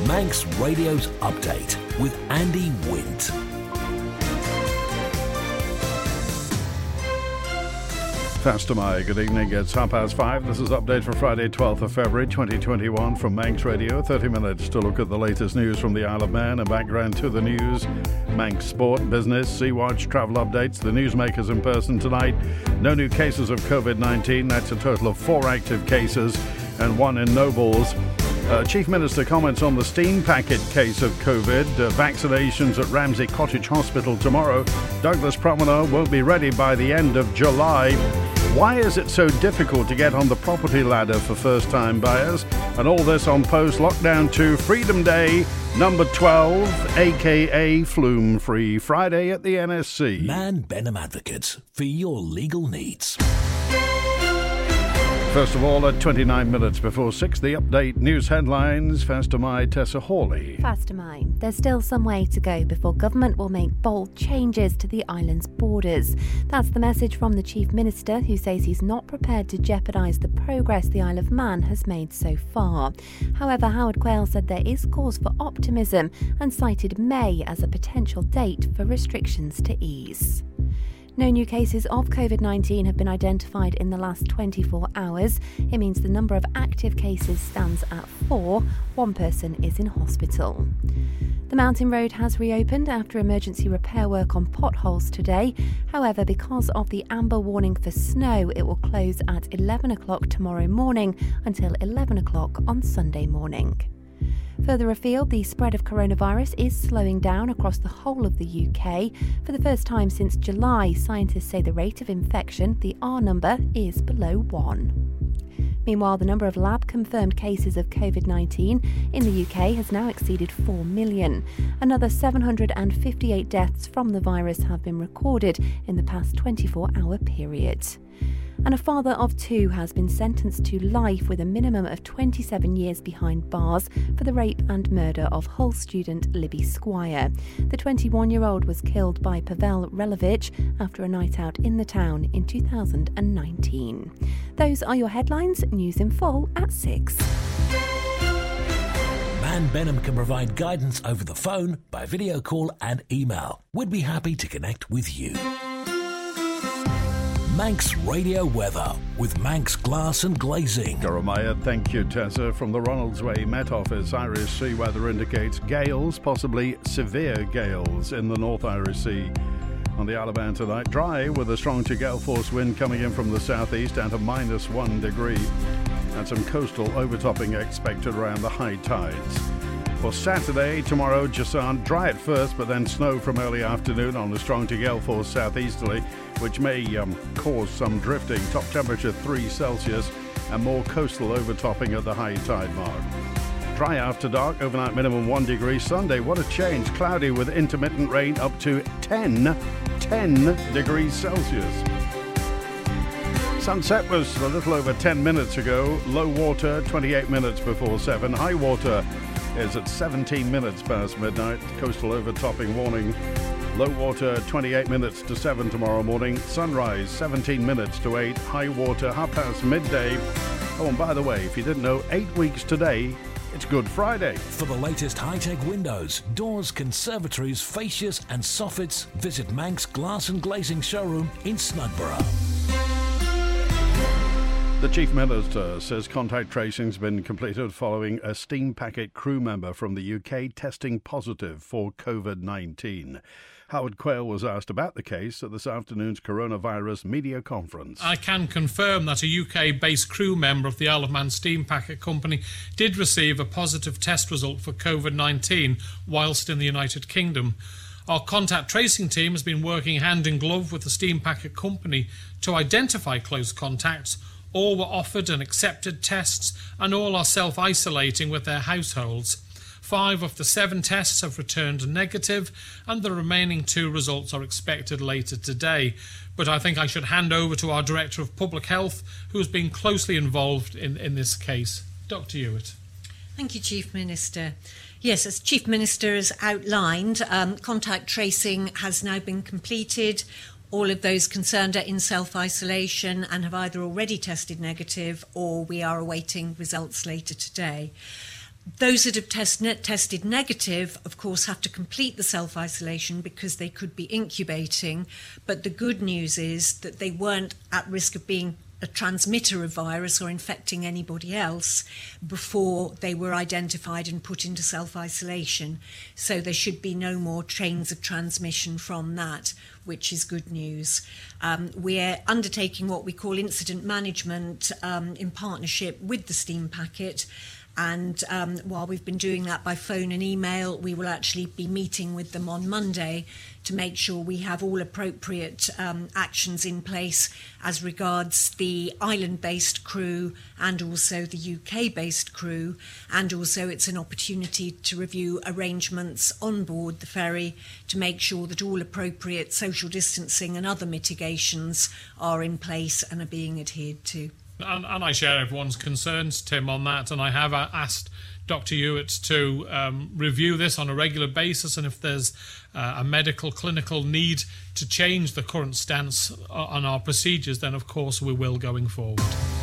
Manx Radio's Update with Andy Wint. Fastamai, good evening. It's 5:30. This is Update for Friday, 12th of February 2021 from Manx Radio. 30 minutes to look at the latest news from the Isle of Man and background to the news. Manx Sport, Business, Sea-Watch, travel updates. The newsmakers in person tonight. No new cases of COVID-19. That's a total of 4 active cases and 1 in Nobles. Chief Minister comments on the steam packet case of COVID. Vaccinations at Ramsey Cottage Hospital tomorrow. Douglas Promenade won't be ready by the end of July. Why is it so difficult to get on the property ladder for first-time buyers? And all this on post-lockdown 2 Freedom Day, number 12, a.k.a. Flume-Free Friday at the NSC. Man Benham Advocates, for your legal needs. First of all, at 29 minutes before 6, the update news headlines. Fastamai, Tessa Hawley. Fastamai. There's still some way to go before government will make bold changes to the island's borders. That's the message from the Chief Minister, who says he's not prepared to jeopardise the progress the Isle of Man has made so far. However, Howard Quayle said there is cause for optimism and cited May as a potential date for restrictions to ease. No new cases of COVID-19 have been identified in the last 24 hours. It means the number of active cases stands at 4. 1 person is in hospital. The Mountain Road has reopened after emergency repair work on potholes today. However, because of the amber warning for snow, it will close at 11 o'clock tomorrow morning until 11 o'clock on Sunday morning. Further afield, the spread of coronavirus is slowing down across the whole of the UK. For the first time since July, scientists say the rate of infection, the R number, is below 1. Meanwhile, the number of lab-confirmed cases of COVID-19 in the UK has now exceeded 4 million. Another 758 deaths from the virus have been recorded in the past 24-hour period. And a father of 2 has been sentenced to life with a minimum of 27 years behind bars for the rape and murder of Hull student Libby Squire. The 21-year-old was killed by Pavel Relevich after a night out in the town in 2019. Those are your headlines. News in full at 6. Man Benham can provide guidance over the phone, by video call and email. We'd be happy to connect with you. Manx Radio Weather with Manx Glass and Glazing. Goromaya, thank you, Tessa. From the Ronaldsway Met Office, Irish Sea weather indicates gales, possibly severe gales in the North Irish Sea. On the Isle of Man tonight, dry with a strong to gale force wind coming in from the southeast down to -1 degree. And some coastal overtopping expected around the high tides. For Saturday, tomorrow, Jason, dry at first, but then snow from early afternoon on the strong to gale force southeasterly, which may cause some drifting. Top temperature 3 Celsius and more coastal overtopping at the high tide mark. Dry after dark, overnight minimum 1 degree. Sunday, what a change. Cloudy with intermittent rain up to 10 degrees Celsius. Sunset was a little over 10 minutes ago. Low water, 28 minutes before 7. High water is at 17 minutes past midnight. Coastal overtopping warning. Low water 28 minutes to 7 tomorrow morning. Sunrise 17 minutes to 8. High water past midday. Oh, and by the way, if you didn't know, 8 weeks today, it's Good Friday. For the latest high-tech windows, doors, conservatories, fascias and soffits, visit Manx Glass and Glazing showroom in Snugburgh. The Chief Minister says contact tracing's been completed following a steam packet crew member from the UK testing positive for COVID-19. Howard Quayle was asked about the case at this afternoon's coronavirus media conference. I can confirm that a UK-based crew member of the Isle of Man Steam Packet Company did receive a positive test result for COVID-19 whilst in the United Kingdom. Our contact tracing team has been working hand in glove with the Steam Packet Company to identify close contacts. All were offered and accepted tests, and all are self-isolating with their households. 5 of the 7 tests have returned negative, and the remaining 2 results are expected later today. But I think I should hand over to our Director of Public Health, who has been closely involved in this case. Dr. Hewitt. Thank you, Chief Minister. Yes, as Chief Minister has outlined, contact tracing has now been completed. All of those concerned are in self-isolation and have either already tested negative or we are awaiting results later today. Those that have tested negative, of course, have to complete the self-isolation because they could be incubating. But the good news is that they weren't at risk of being a transmitter of virus or infecting anybody else before they were identified and put into self-isolation. So there should be no more chains of transmission from that, which is good news. We're undertaking what we call incident management in partnership with the Steam Packet. And while we've been doing that by phone and email, we will actually be meeting with them on Monday to make sure we have all appropriate actions in place as regards the island-based crew and also the UK-based crew. And also it's an opportunity to review arrangements on board the ferry to make sure that all appropriate social distancing and other mitigations are in place and are being adhered to. And I share everyone's concerns, Tim, on that. And I have asked Dr. Hewitt to review this on a regular basis. And if there's a medical, clinical need to change the current stance on our procedures, then, of course, we will going forward.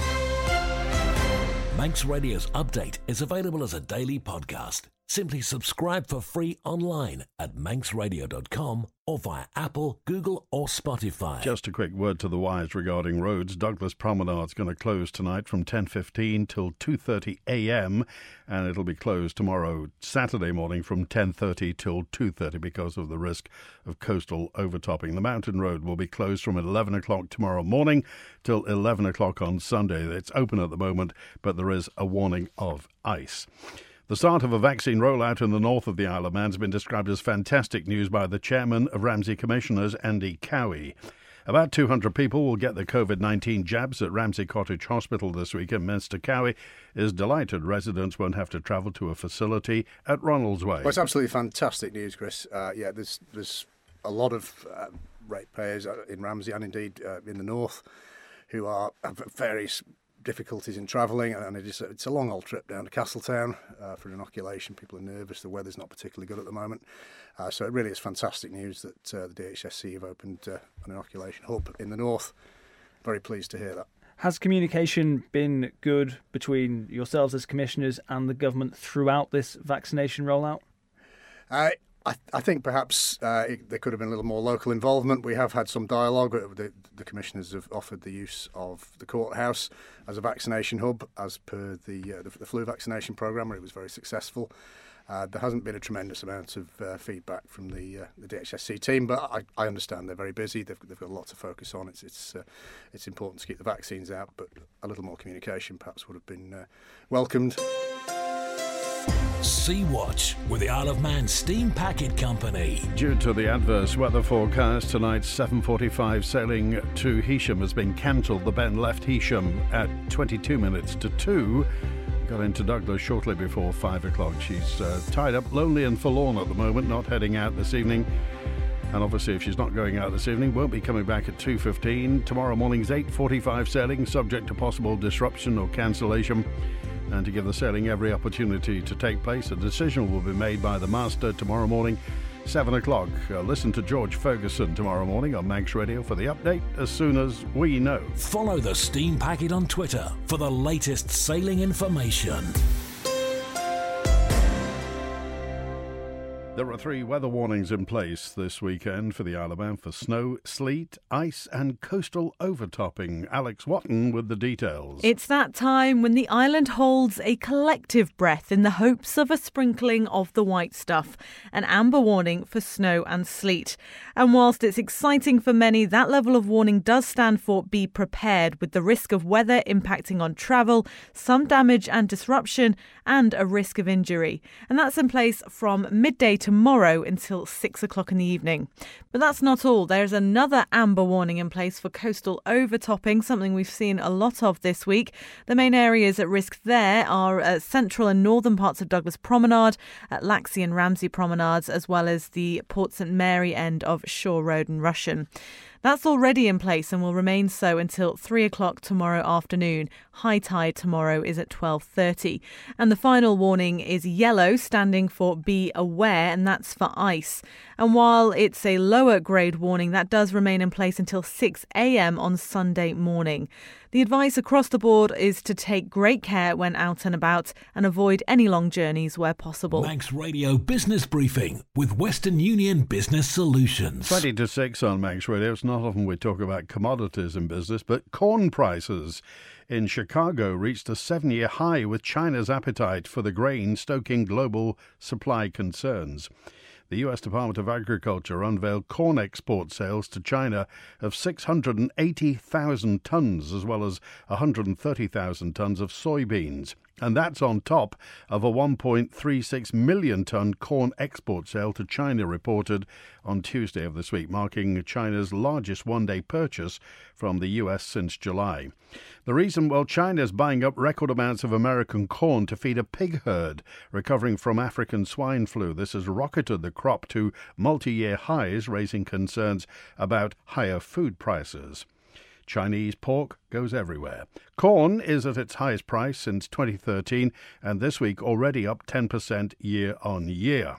Manx Radio's update is available as a daily podcast. Simply subscribe for free online at manxradio.com or via Apple, Google or Spotify. Just a quick word to the wise regarding roads. Douglas Promenade's going to close tonight from 10:15 till 2:30 a.m. and it'll be closed tomorrow, Saturday morning, from 10:30 till 2:30 because of the risk of coastal overtopping. The mountain road will be closed from 11 o'clock tomorrow morning till 11 o'clock on Sunday. It's open at the moment, but there is a warning of ice. The start of a vaccine rollout in the north of the Isle of Man has been described as fantastic news by the chairman of Ramsey Commissioners, Andy Cowie. About 200 people will get the COVID-19 jabs at Ramsey Cottage Hospital this week, and Mr Cowie is delighted residents won't have to travel to a facility at Ronaldsway. Well, it's absolutely fantastic news, Chris. There's a lot of ratepayers in Ramsey and indeed in the north who have various difficulties in travelling, and it's a long old trip down to Castletown for an inoculation. People are nervous. The weather's not particularly good at the moment, so it really is fantastic news that the DHSC have opened an inoculation hub in the north. Very pleased to hear that. Has communication been good between yourselves as commissioners and the government throughout this vaccination rollout? I think perhaps there could have been a little more local involvement. We have had some dialogue. The commissioners have offered the use of the courthouse as a vaccination hub as per the flu vaccination programme, where it was very successful. There hasn't been a tremendous amount of feedback from the DHSC team, but I understand they're very busy. They've got a lot to focus on. It's important to keep the vaccines out, but a little more communication perhaps would have been welcomed. Sea Watch with the Isle of Man Steam Packet Company. Due to the adverse weather forecast, tonight's 7:45 sailing to Heysham has been cancelled. The Ben left Heysham at 22 minutes to 2. Got into Douglas shortly before 5 o'clock. She's tied up, lonely and forlorn at the moment, not heading out this evening. And obviously, if she's not going out this evening, won't be coming back at 2:15. Tomorrow morning's 8:45 sailing, subject to possible disruption or cancellation. And to give the sailing every opportunity to take place, a decision will be made by the master tomorrow morning, 7 o'clock. Listen to George Ferguson tomorrow morning on Manx Radio for the update as soon as we know. Follow the Steam Packet on Twitter for the latest sailing information. There are 3 weather warnings in place this weekend for the Isle of Man for snow, sleet, ice and coastal overtopping. Alex Watton with the details. It's that time when the island holds a collective breath in the hopes of a sprinkling of the white stuff, an amber warning for snow and sleet. And whilst it's exciting for many, that level of warning does stand for be prepared, with the risk of weather impacting on travel, some damage and disruption and a risk of injury. And that's in place from midday tomorrow until 6 o'clock in the evening. But that's not all. There's another amber warning in place for coastal overtopping, something we've seen a lot of this week. The main areas at risk there are central and northern parts of Douglas Promenade, Laxey and Ramsey Promenades, as well as the Port St Mary end of Shore Road and Rushen. That's already in place and will remain so until 3 o'clock tomorrow afternoon. High tide tomorrow is at 12:30. And the final warning is yellow, standing for be aware, and that's for ice. And while it's a lower grade warning, that does remain in place until 6 a.m. on Sunday morning. The advice across the board is to take great care when out and about and avoid any long journeys where possible. Manx Radio Business Briefing with Western Union Business Solutions. 20 to 6 on Manx Radio. It's not often we talk about commodities in business, but corn prices in Chicago reached a 7-year high, with China's appetite for the grain stoking global supply concerns. The U.S. Department of Agriculture unveiled corn export sales to China of 680,000 tonnes, as well as 130,000 tonnes of soybeans. And that's on top of a 1.36 million tonne corn export sale to China reported on Tuesday of this week, marking China's largest one-day purchase from the US since July. The reason? Well, China's buying up record amounts of American corn to feed a pig herd recovering from African swine flu. This has rocketed the crop to multi-year highs, raising concerns about higher food prices. Chinese pork goes everywhere. Corn is at its highest price since 2013, and this week already up 10% year on year.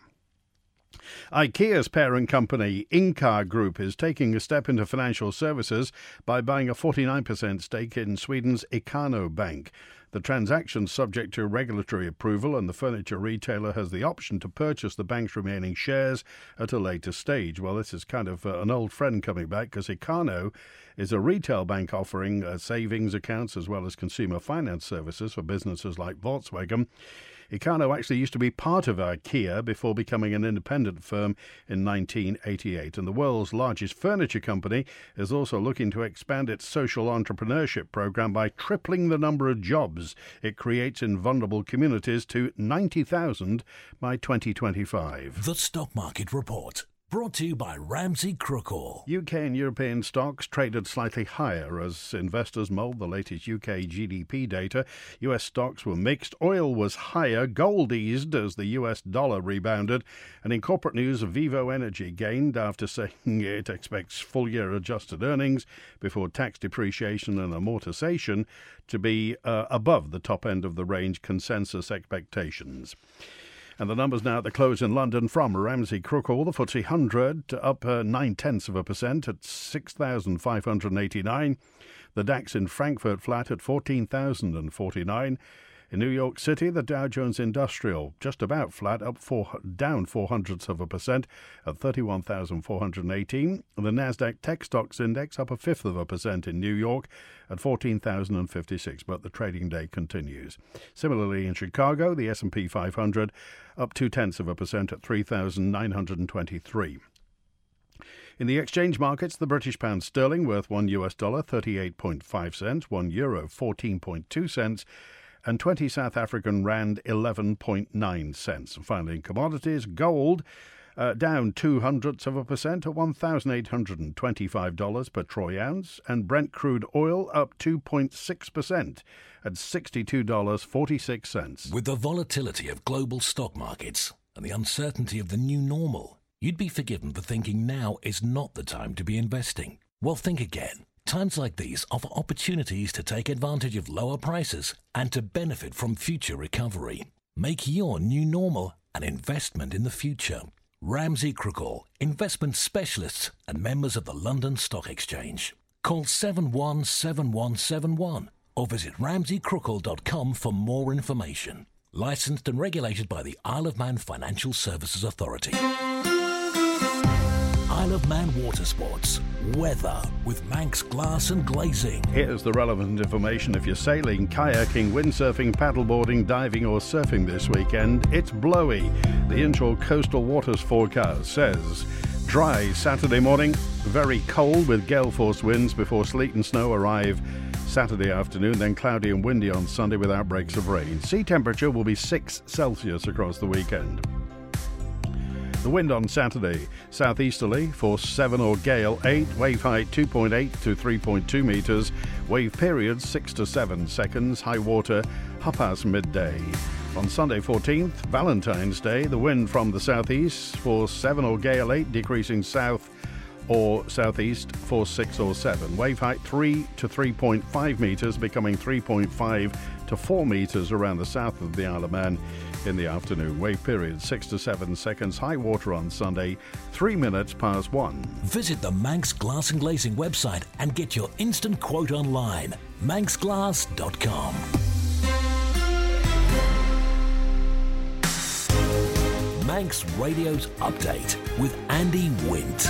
IKEA's parent company, Incar Group, is taking a step into financial services by buying a 49% stake in Sweden's Ikano Bank. The transaction, subject to regulatory approval, and the furniture retailer has the option to purchase the bank's remaining shares at a later stage. Well, this is kind of an old friend coming back, because Ikano is a retail bank offering savings accounts as well as consumer finance services for businesses like Volkswagen. Ikano actually used to be part of IKEA before becoming an independent firm in 1988. And the world's largest furniture company is also looking to expand its social entrepreneurship program by tripling the number of jobs it creates in vulnerable communities to 90,000 by 2025. The Stock Market Report. Brought to you by Ramsey Crookall. UK and European stocks traded slightly higher as investors mulled the latest UK GDP data. US stocks were mixed. Oil was higher. Gold eased as the US dollar rebounded. And in corporate news, Vivo Energy gained after saying it expects full-year adjusted earnings before tax depreciation and amortization to be above the top end of the range consensus expectations. And the numbers now at the close in London from Ramsey Crookall. The FTSE 100 up 0.9% at 6,589. The DAX in Frankfurt flat at 14,049. In New York City, the Dow Jones Industrial just about flat, down 0.04% at 31,418. The Nasdaq Tech Stocks Index up 0.5% in New York at 14,056, but the trading day continues. Similarly, in Chicago, the S&P 500 up 0.2% at 3,923. In the exchange markets, the British pound sterling worth $1 38.5 cents, €1 14.2 cents, and 20 South African rand 11.9 cents. And finally, in commodities, gold down 0.02% at $1,825 per troy ounce, and Brent crude oil up 2.6% at $62.46. With the volatility of global stock markets and the uncertainty of the new normal, you'd be forgiven for thinking now is not the time to be investing. Well, think again. Times like these offer opportunities to take advantage of lower prices and to benefit from future recovery. Make your new normal an investment in the future. Ramsey Crookall, investment specialists and members of the London Stock Exchange. Call 717171 or visit ramseycrookall.com for more information. Licensed and regulated by the Isle of Man Financial Services Authority. Isle of Man Water Sports. Weather with Manx Glass and Glazing. Here's the relevant information. If you're sailing, kayaking, windsurfing, paddleboarding, diving or surfing this weekend, it's blowy. The Inshore Coastal Waters forecast says dry Saturday morning, very cold with gale force winds before sleet and snow arrive Saturday afternoon, then cloudy and windy on Sunday with outbreaks of rain. Sea temperature will be 6 Celsius across the weekend. The wind on Saturday, southeasterly, force 7 or gale 8, wave height 2.8 to 3.2 metres, wave period 6 to 7 seconds, high water half past midday. On Sunday 14th, Valentine's Day, the wind from the southeast, force 7 or gale 8, decreasing south or southeast, force 6 or 7. Wave height 3 to 3.5 metres, becoming 3.5 to 4 metres around the south of the Isle of Man in the afternoon. Wave period 6 to 7 seconds. High water on Sunday, 3 minutes past 1. Visit the Manx Glass and Glazing website and get your instant quote online. manxglass.com. Manx Radio's Update with Andy Wint.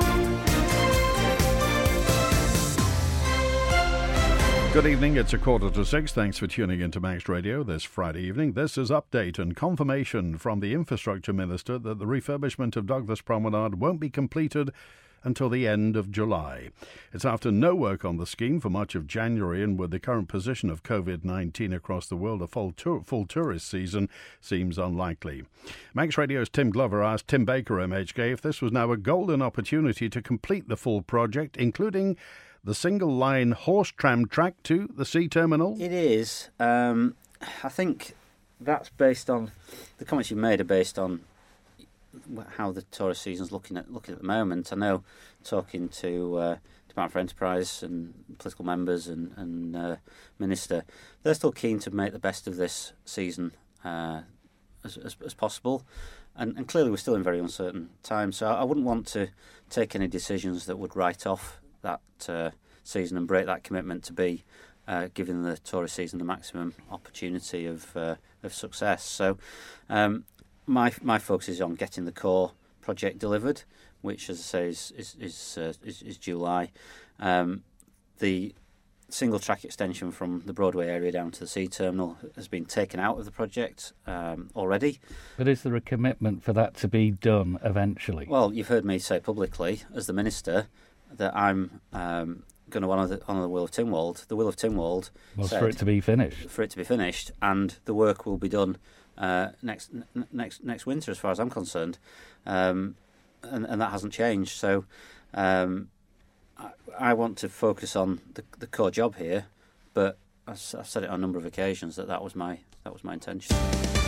Good evening, it's 5:45. Thanks for tuning in to Manx Radio this Friday evening. This is Update and confirmation from the Infrastructure Minister that the refurbishment of Douglas Promenade won't be completed until the end of July. It's after no work on the scheme for much of January, and with the current position of COVID-19 across the world, a full tourist season seems unlikely. Manx Radio's Tim Glover asked Tim Baker, MHK, if this was now a golden opportunity to complete the full project, including the single-line horse tram track to the sea terminal. It is. I think that's based on the comments you made are based on how the tourist season's looking at the moment. I know, talking to Department for Enterprise and political members and Minister, they're still keen to make the best of this season as possible. And clearly we're still in very uncertain times, so I wouldn't want to take any decisions that would write off that season and break that commitment to be giving the tourist season the maximum opportunity of success. So my focus is on getting the core project delivered, which, as I say, is July. The single track extension from the Broadway area down to the sea terminal has been taken out of the project already. But is there a commitment for that to be done eventually? Well, you've heard me say publicly, as the Minister, that I'm going to honour the will of Tynwald. The will of Tynwald was for it to be finished. And the work will be done next winter, as far as I'm concerned, and that hasn't changed. So I want to focus on the core job here, but I've said it on a number of occasions that was my intention.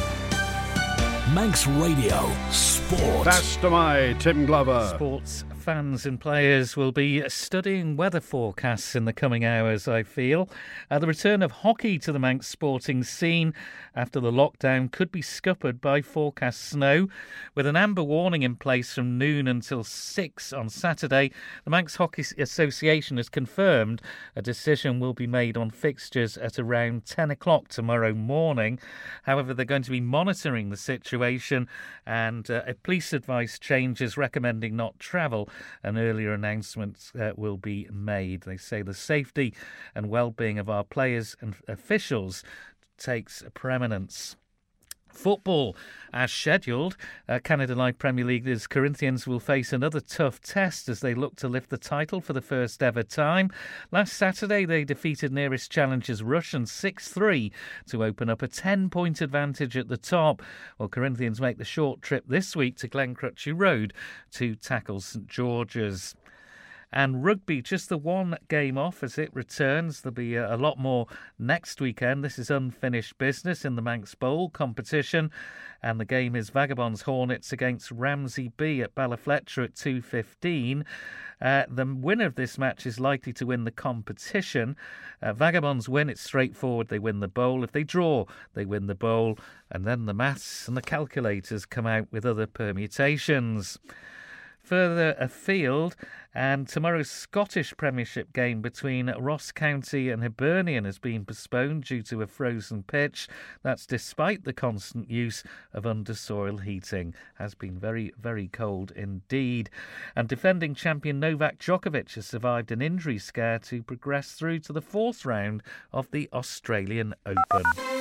Manx Radio Sport. That's to my Tim Glover. Sports fans and players will be studying weather forecasts in the coming hours, I feel. The return of hockey to the Manx sporting scene after the lockdown could be scuppered by forecast snow. With an amber warning in place from noon until 6 on Saturday, the Manx Hockey Association has confirmed a decision will be made on fixtures at around 10 o'clock tomorrow morning. However, they're going to be monitoring the situation, and a police advice changes recommending not travel. An earlier announcement will be made. They say the safety and well-being of our players and officials takes preeminence. Football, as scheduled, Canada Live Premier League's Corinthians will face another tough test as they look to lift the title for the first ever time. Last Saturday, they defeated nearest challengers Russian 6-3 to open up a 10-point advantage at the top, while Corinthians make the short trip this week to Glencrutchy Road to tackle St George's. And rugby, just the one game off as it returns. There'll be a lot more next weekend. This is unfinished business in the Manx Bowl competition. And the game is Vagabonds Hornets against Ramsey B at Ballafletcher at 2:15. The winner of this match is likely to win the competition. Vagabonds win, it's straightforward. They win the bowl. If they draw, they win the bowl. And then the maths and the calculators come out with other permutations. Further afield, and tomorrow's Scottish Premiership game between Ross County and Hibernian has been postponed due to a frozen pitch. That's despite the constant use of undersoil heating. Has been very, very cold indeed. And defending champion Novak Djokovic has survived an injury scare to progress through to the fourth round of the Australian Open.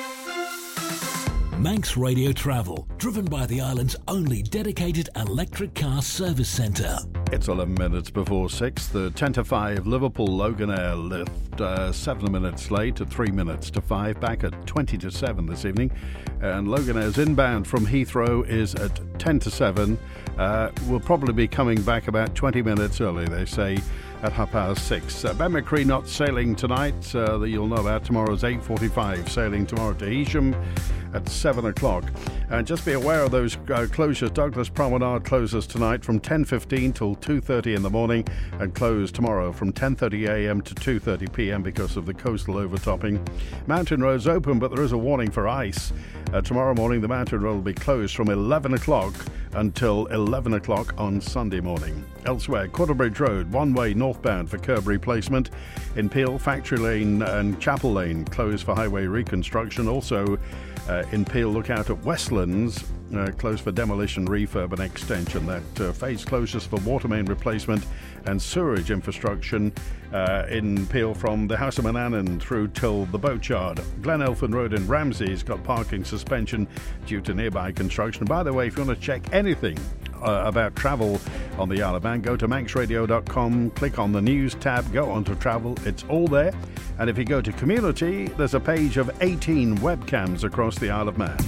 Manx Radio Travel, driven by the island's only dedicated electric car service centre. It's 11 minutes before 6. The 10 to 5 Liverpool Loganair lift 7 minutes late at 3 minutes to 5, back at 20 to 7 this evening. And Loganair's inbound from Heathrow is at 10 to 7. Will probably be coming back about 20 minutes early, they say, at 6:30. Ben McCree not sailing tonight, that you'll know about. Tomorrow's 8:45, sailing tomorrow to Heysham at 7 o'clock. And just be aware of those closures. Douglas Promenade closes tonight from 10:15 till 2:30 in the morning, and closed tomorrow from 10:30 a.m. to 2:30 p.m. because of the coastal overtopping. Mountain roads open, but there is a warning for ice. Tomorrow morning, the mountain road will be closed from 11 o'clock until 11 o'clock on Sunday morning. Elsewhere, Quarterbridge Road, one-way north northbound for curb replacement. In Peel, Factory Lane and Chapel Lane closed for highway reconstruction. Also in Peel, look out at Westlands, closed for demolition, refurb and extension. That phase closures for water main replacement and sewerage infrastructure in Peel from the House of Manannan through till the Boatyard. Glen Elfin Road in Ramsey's got parking suspension due to nearby construction. By the way, if you want to check anything about travel on the Isle of Man, go to manxradio.com, click on the news tab, go on to travel, it's all there. And if you go to community, there's a page of 18 webcams across the Isle of Man.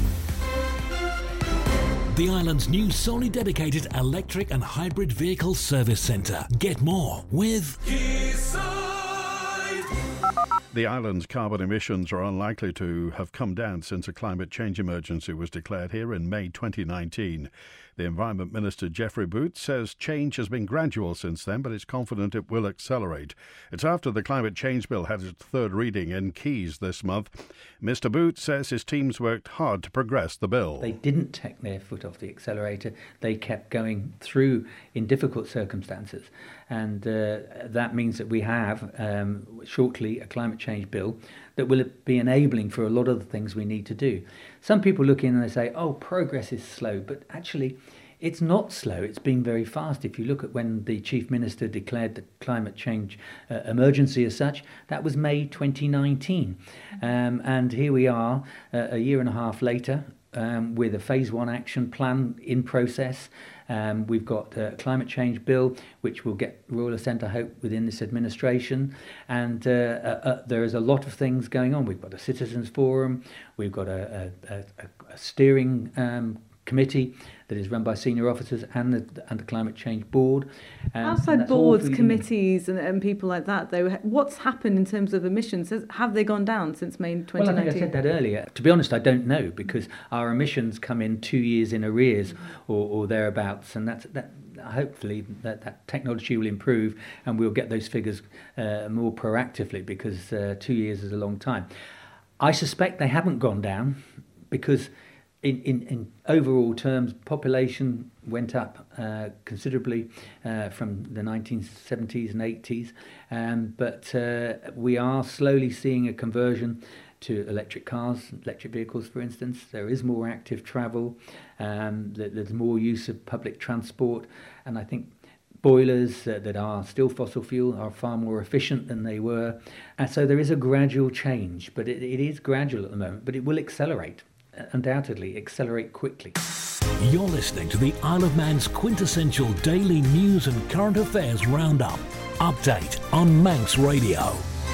The island's new solely dedicated electric and hybrid vehicle service centre. Get more with The island's carbon emissions are unlikely to have come down since a climate change emergency was declared here in May 2019. The Environment Minister, Geoffrey Boots, says change has been gradual since then, but is confident it will accelerate. It's after the Climate Change Bill had its third reading in Keys this month. Mr Boots says his teams worked hard to progress the bill. They didn't take their foot off the accelerator. They kept going through in difficult circumstances. And that means that we have shortly a climate change bill that will be enabling for a lot of the things we need to do. Some people look in and they say, oh, progress is slow, but actually it's not slow. It's been very fast. If you look at when the Chief Minister declared the climate change emergency as such, that was May 2019. And here we are a year and a half later with a Phase 1 action plan in process. We've got a climate change bill, which will get royal assent, I hope, within this administration. And there is a lot of things going on. We've got a citizens forum. We've got a steering committee that is run by senior officers and the climate change board. Outside boards, committees and people like that, though, what's happened in terms of emissions? Have they gone down since May 2019? Well, I think I said that earlier. To be honest, I don't know, because our emissions come in 2 years in arrears or thereabouts, and that hopefully that technology will improve and we'll get those figures more proactively, because 2 years is a long time. I suspect they haven't gone down because in overall terms, population went up considerably from the 1970s and 80s, but we are slowly seeing a conversion to electric cars, electric vehicles, for instance. There is more active travel, there's more use of public transport, and I think boilers that are still fossil fuel are far more efficient than they were. And so there is a gradual change, but it is gradual at the moment, but it will accelerate. Undoubtedly accelerate quickly. You're listening to the Isle of Man's quintessential daily news and current affairs roundup. Update on Manx Radio.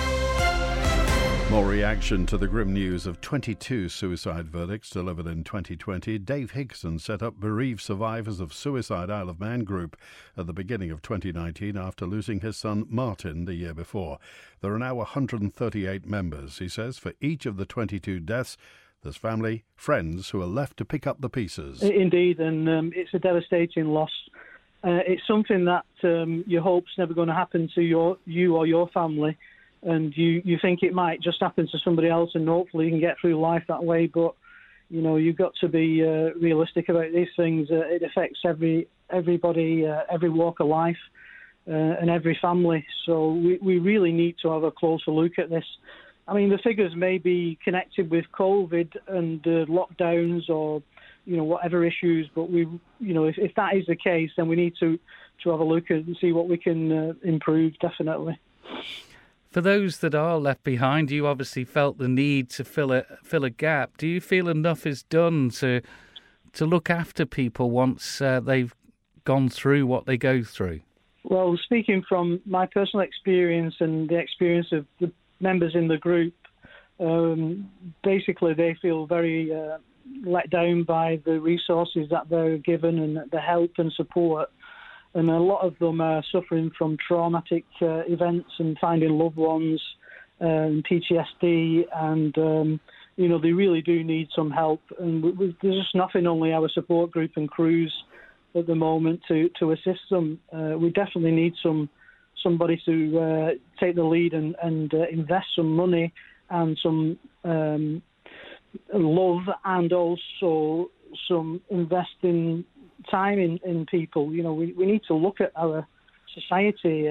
More reaction to the grim news of 22 suicide verdicts delivered in 2020. Dave Hickson set up Bereaved Survivors of Suicide Isle of Man group at the beginning of 2019 after losing his son Martin the year before. There are now 138 members. He says for each of the 22 deaths, there's family, friends who are left to pick up the pieces. Indeed, and it's a devastating loss. It's something that you hope's never going to happen to you or your family, and you think it might just happen to somebody else, and hopefully you can get through life that way. But you know, you've got to be realistic about these things. It affects everybody, every walk of life, and every family. So we really need to have a closer look at this. I mean, the figures may be connected with COVID and lockdowns or, you know, whatever issues. But if that is the case, then we need to have a look and see what we can improve. Definitely. For those that are left behind, you obviously felt the need to fill a gap. Do you feel enough is done to look after people once they've gone through what they go through? Well, speaking from my personal experience and the experience of the members in the group, basically they feel very let down by the resources that they're given and the help and support. And a lot of them are suffering from traumatic events and finding loved ones, PTSD, and they really do need some help. And there's just nothing, only our support group and crews at the moment to assist them. We definitely need somebody to take the lead and invest some money and some love, and also some investing time in people. You know, we need to look at our society.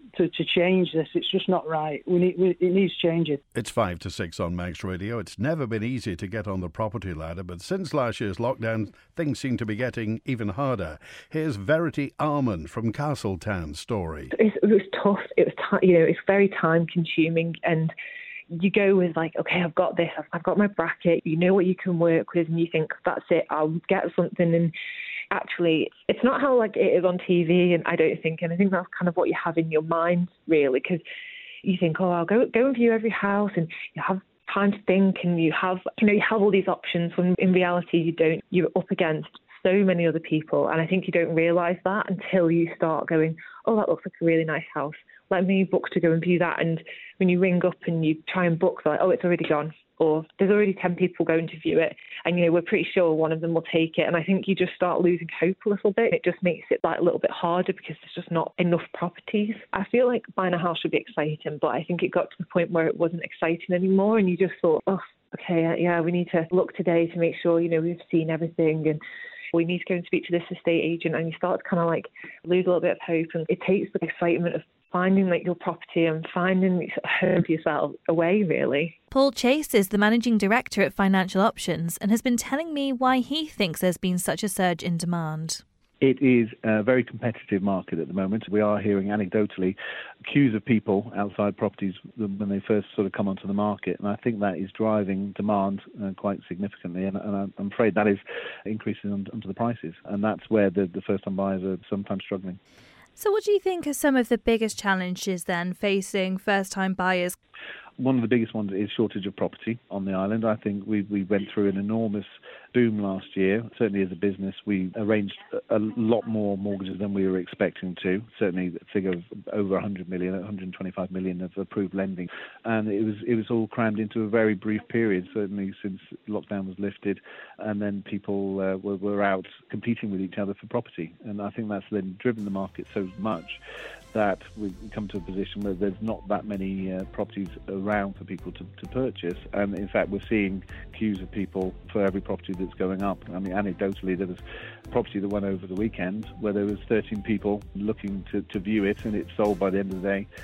to change this. It's just not right. It needs changing. It's 5 to 6 on Manx Radio. It's never been easy to get on the property ladder, but since last year's lockdown, things seem to be getting even harder. Here's Verity Armand from Castletown's story. It was tough. It was it's very time consuming, and you go with like, okay, I've got this, I've got my bracket, you know what you can work with, and you think, that's it, I'll get something. And actually, it's not how like it is on TV, and I don't think, and I think that's kind of what you have in your mind, really, because you think, oh, I'll go and view every house, and you have time to think, and you have all these options, when in reality you don't. You're up against so many other people, and I think you don't realise that until you start going, oh, that looks like a really nice house, let me book to go and view that. And when you ring up and you try and book, they're like, oh, it's already gone, or there's already 10 people going to view it, and we're pretty sure one of them will take it. And I think you just start losing hope a little bit. It just makes it like a little bit harder because there's just not enough properties. I feel like buying a house should be exciting, but I think it got to the point where it wasn't exciting anymore, and you just thought, oh, okay, yeah, we need to look today to make sure we've seen everything, and we need to go and speak to this estate agent. And you start to kind of like lose a little bit of hope, and it takes the excitement of finding like your property and finding a home for yourself away, really. Paul Chase is the managing director at Financial Options and has been telling me why he thinks there's been such a surge in demand. It is a very competitive market at the moment. We are hearing anecdotally queues of people outside properties when they first sort of come onto the market, and I think that is driving demand quite significantly, and I'm afraid that is increasing onto the prices, and that's where the first-time buyers are sometimes struggling. So what do you think are some of the biggest challenges then facing first-time buyers? One of the biggest ones is shortage of property on the island. I think we went through an enormous boom last year. Certainly as a business, we arranged a lot more mortgages than we were expecting to. Certainly a figure of over 100 million, 125 million of approved lending. And it was all crammed into a very brief period, certainly since lockdown was lifted. And then people were out competing with each other for property. And I think that's then driven the market so much that we've come to a position where there's not that many properties around for people to purchase. And in fact, we're seeing queues of people for every property that's going up. I mean, anecdotally, there was a property that went over the weekend where there was 13 people looking to view it, and it sold by the end of the day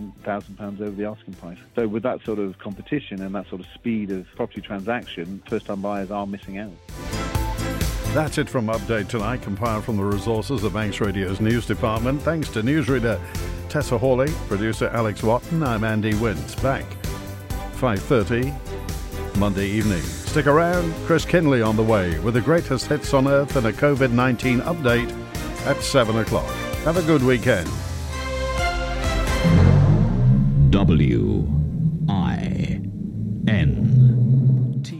£9,000 over the asking price. So with that sort of competition and that sort of speed of property transaction, first-time buyers are missing out. That's it from Update Tonight, compiled from the resources of Manx Radio's news department. Thanks to newsreader Tessa Hawley, producer Alex Watton. I'm Andy Wintz. Back 5:30 Monday evening. Stick around. Chris Kinley on the way with the greatest hits on earth and a COVID-19 update at 7 o'clock. Have a good weekend.